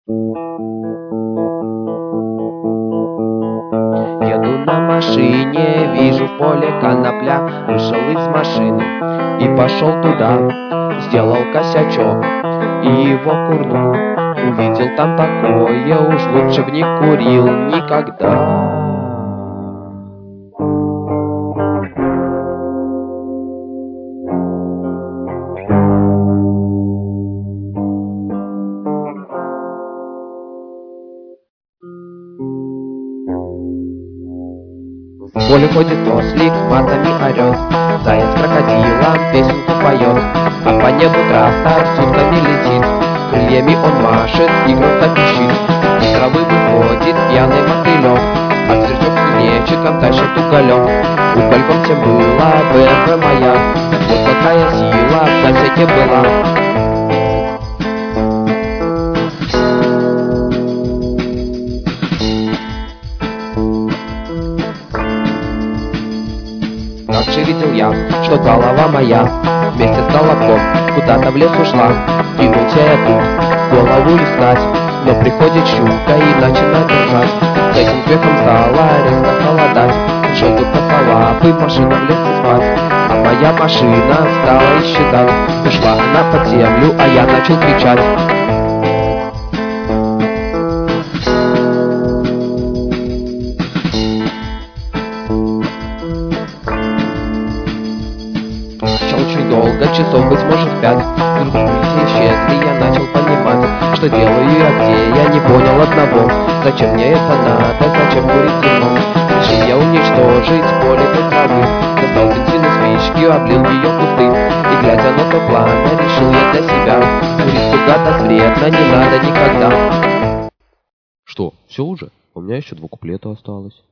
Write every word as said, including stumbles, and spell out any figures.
Еду на машине, вижу в поле конопля. Вышел из машины и пошел туда. Сделал косячок и его курнул. Увидел там такое, уж лучше б не курил никогда. В поле ходит ослик, матами орёт, заяц крокодилом песенку поет, а по небу трактор сутками летит, крыльями он машет и громко пищит. Из травы выходит пьяный мотылек, а сверчок с кузнечиком тащит уголек. Угольком всем была бэ эм вэ моя, вот какая сила в кассете была. Также видел я, что голова моя вместе с колобком куда-то в лес ушла. Кинулся я тут голову искать, но приходит щука и начинает ржать. С этим смехом стало резко холодать. Пришел тут косолапый, машина в лесе спать, а моя машина стала исчезать. Ушла она под землю, а я начал кричать. Очень долго, часов, быть может, пять. Вдруг все исчезли, я начал понимать, что делаю я где, я не понял одного. Зачем мне это надо, зачем курить зимой? Решил я уничтожить поле без травы. Достал бензин и спички, облил ее в кусты. И глядя на то пламя, решил я для себя: курить тугато вредно, не надо никогда. Что, все уже? У меня еще два куплета осталось.